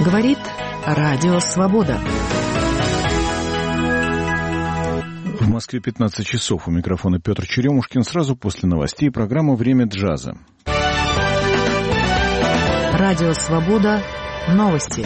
Говорит Радио Свобода. В Москве 15 часов. У микрофона Петр Черемушкин. Сразу после новостей программа «Время джаза». Радио Свобода. Новости.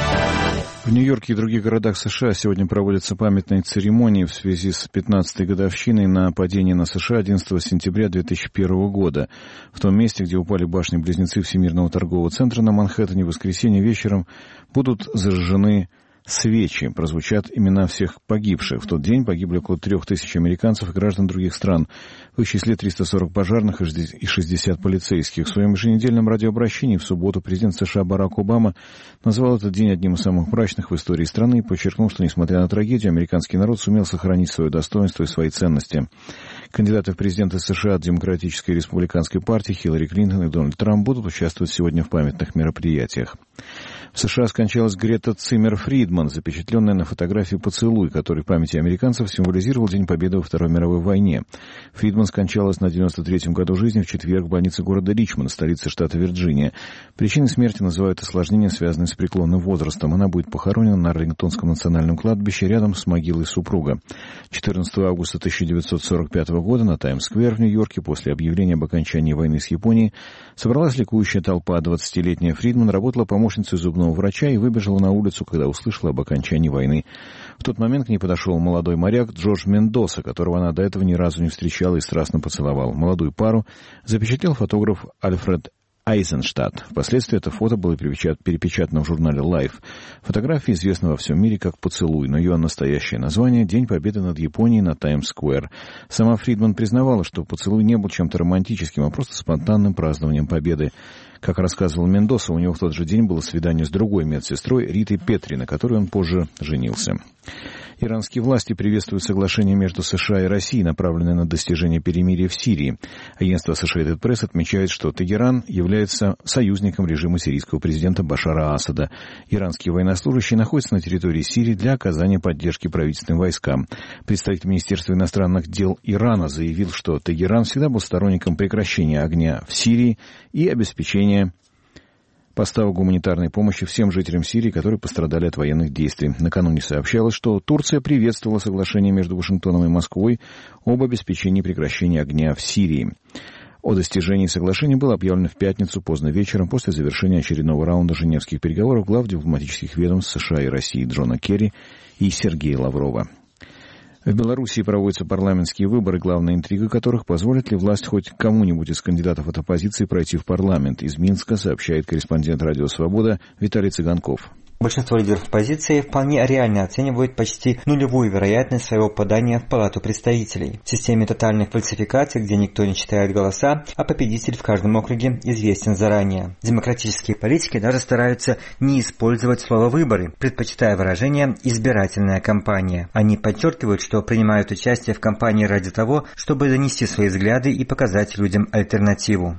В Нью-Йорке и других городах США сегодня проводятся памятные церемонии в связи с 15-й годовщиной нападения на США 11 сентября 2001 года. В том месте, где упали башни-близнецы Всемирного торгового центра на Манхэттене, в воскресенье вечером будут зажжены свечи. Прозвучат имена всех погибших. В тот день погибли около 3000 американцев и граждан других стран. В их числе 340 пожарных и 60 полицейских. В своем еженедельном радиообращении в субботу президент США Барак Обама назвал этот день одним из самых мрачных в истории страны и подчеркнул, что, несмотря на трагедию, американский народ сумел сохранить свое достоинство и свои ценности. Кандидаты в президенты США от Демократической и Республиканской партий Хиллари Клинтон и Дональд Трамп будут участвовать сегодня в памятных мероприятиях. В США скончалась Грета Циммер-Фридман, запечатленная на фотографии поцелуй, который в памяти американцев символизировал День Победы во Второй мировой войне. Фридман скончалась на 93-м году жизни в четверг в больнице города Ричмонд, столице штата Вирджиния. Причиной смерти называют осложнения, связанные с преклонным возрастом. Она будет похоронена на Арлингтонском национальном кладбище рядом с могилой супруга. 14 августа 1945 года на Таймс-сквер в Нью-Йорке после объявления об окончании войны с Японией собралась ликующая толпа. 20-летняя Фридман работала помощницей зубного врача и выбежала на улицу, когда услышала об окончании войны. В тот момент к ней подошел молодой моряк Джордж Мендоса, которого она до этого ни разу не встречала и страстно поцеловал. Молодую пару запечатлел фотограф Альфред Айзенштадт. Впоследствии это фото было перепечатано в журнале Life. Фотография известна во всем мире как «Поцелуй», но ее настоящее название — «День Победы над Японией на Таймс-сквер». Сама Фридман признавала, что поцелуй не был чем-то романтическим, а просто спонтанным празднованием победы. Как рассказывал Мендоса, у него в тот же день было свидание с другой медсестрой Ритой Петри, на которой он позже женился. Иранские власти приветствуют соглашение между США и Россией, направленное на достижение перемирия в Сирии. Агентство Associated Press отмечает, что Тегеран является союзником режима сирийского президента Башара Асада. Иранские военнослужащие находятся на территории Сирии для оказания поддержки правительственным войскам. Представитель Министерства иностранных дел Ирана заявил, что Тегеран всегда был сторонником прекращения огня в Сирии и обеспечения поставок гуманитарной помощи всем жителям Сирии, которые пострадали от военных действий. Накануне сообщалось, что Турция приветствовала соглашение между Вашингтоном и Москвой об обеспечении прекращения огня в Сирии. О достижении соглашения было объявлено в пятницу поздно вечером после завершения очередного раунда женевских переговоров глав дипломатических ведомств США и России Джона Керри и Сергея Лаврова. В Белоруссии проводятся парламентские выборы, главная интрига которых — позволит ли власть хоть кому-нибудь из кандидатов от оппозиции пройти в парламент. Из Минска сообщает корреспондент «Радио Свобода» Виталий Цыганков. Большинство лидеров оппозиции вполне реально оценивают почти нулевую вероятность своего попадания в Палату представителей. В системе тотальных фальсификаций, где никто не читает голоса, а победитель в каждом округе известен заранее. Демократические политики даже стараются не использовать слово «выборы», предпочитая выражение «избирательная кампания». Они подчеркивают, что принимают участие в кампании ради того, чтобы донести свои взгляды и показать людям альтернативу.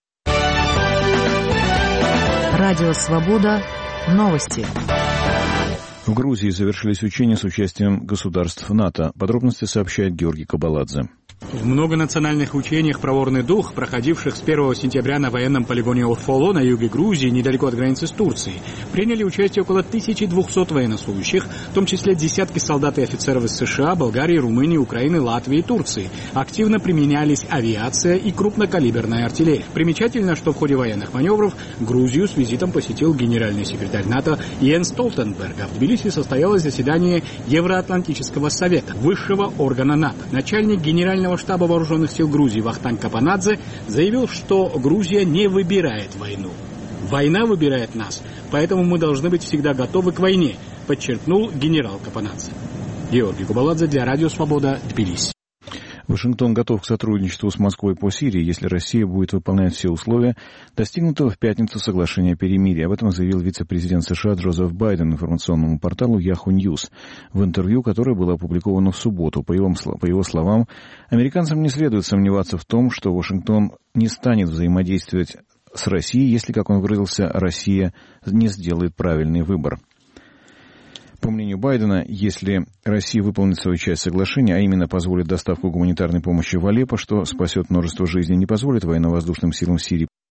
Радио Свобода. Новости. В Грузии завершились учения с участием государств НАТО. Подробности сообщает Георгий Кабаладзе. В многонациональных учениях «Проворный дух», проходивших с 1 сентября на военном полигоне Офоло на юге Грузии, недалеко от границы с Турцией, приняли участие около 1200 военнослужащих, в том числе десятки солдат и офицеров из США, Болгарии, Румынии, Украины, Латвии и Турции. Активно применялись авиация и крупнокалиберная артиллерия. Примечательно, что в ходе военных маневров Грузию с визитом посетил генеральный секретарь НАТО Йенс Столтенберг. А в Тбилиси состоялось заседание Евроатлантического совета, высшего органа НАТО. Начальник генерального штаба вооруженных сил Грузии Вахтанг Капанадзе заявил, что Грузия не выбирает войну. Война выбирает нас, поэтому мы должны быть всегда готовы к войне, подчеркнул генерал Капанадзе. Георгий Кабаладзе для Радио Свобода, Тбилиси. Вашингтон готов к сотрудничеству с Москвой по Сирии, если Россия будет выполнять все условия достигнутого в пятницу соглашения о перемирии. Об этом заявил вице-президент США Джозеф Байден информационному порталу Yahoo News в интервью, которое было опубликовано в субботу. По его словам, американцам не следует сомневаться в том, что Вашингтон не станет взаимодействовать с Россией, если, как он выразился, Россия не сделает правильный выбор. По мнению Байдена, если Россия выполнит свою часть соглашения, а именно позволит доставку гуманитарной помощи в Алеппо, что спасет множество жизней, не позволит военно-воздушным силам Сирии